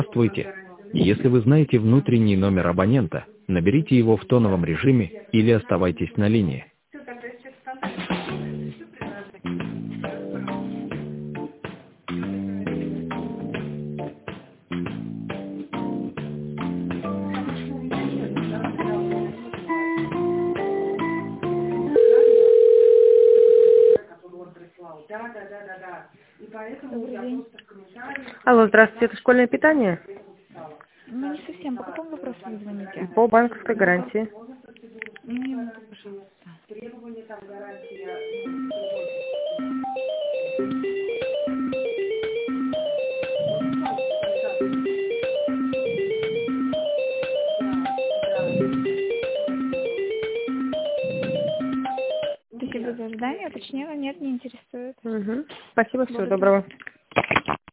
Здравствуйте. Если вы знаете внутренний номер абонента, наберите его в тоновом режиме или оставайтесь на линии. Добрый день. Алло, здравствуйте, это школьное питание? Ну, не совсем. По какому вопросу вы звоните? По банковской гарантии. Минуту, пожалуйста. Спасибо за ожидание. Уточнила, нет, не интересует. Спасибо, всего доброго.